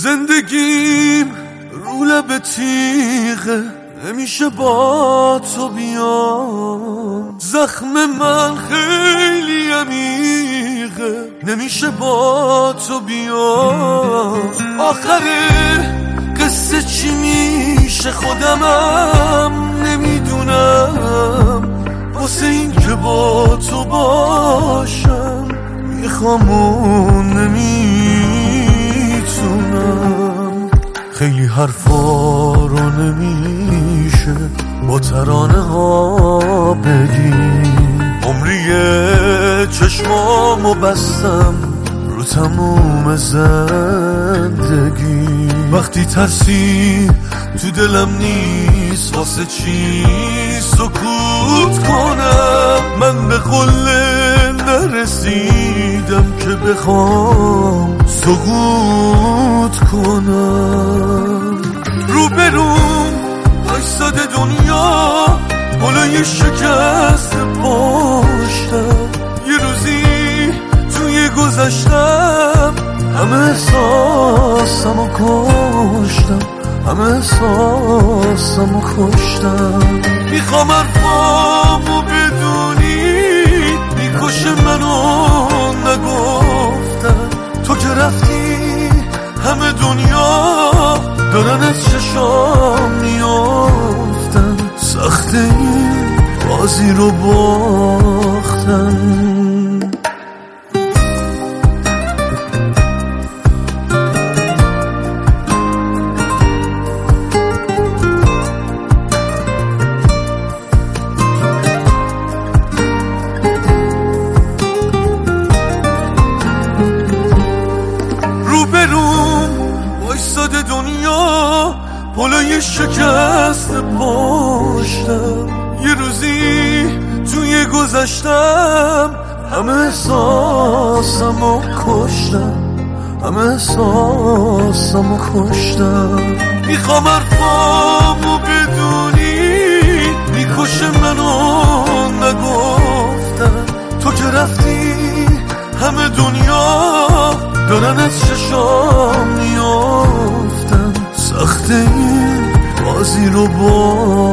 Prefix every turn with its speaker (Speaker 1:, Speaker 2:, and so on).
Speaker 1: زندگیم رو لب تیغه، نمیشه با تو بیام. زخم من خیلی عمیقه، نمیشه با تو بیام. آخر قصه چی میشه خودمم نمیدونم. واسه این که با تو باشم میخوام نمیتونم. خیلی حرفا رو نمیشه با ترانه ها بگیم. عمریه چشمامو بستم رو تموم زندگی. وقتی ترسی تو دلم نیست واسه چی سکوت کنم. من به قله نرسیدم که بخوام سقوط کنم. روبروم وایساده دنیا بالای شکست پشتم. یه روزی توی گذشتم همه احساسمو کشتم، همه احساسمو کشتم. میخوام حرفامو بدونی میکشه منو نگفتن. تو که رفتی همه دنیا دارن از چشام میافتن. سخت این بازی رو باختن. وایساده دنیا بالای شکست پشتم. یه روزی توی گذشتم همه احساسمو کشتم، همه احساسمو کشتم. میخوام حرفامو بدونی میکشه منو نگفتن. تو که رفتی همه دنیا دارن از چشام میافتن. سخت این بازی رو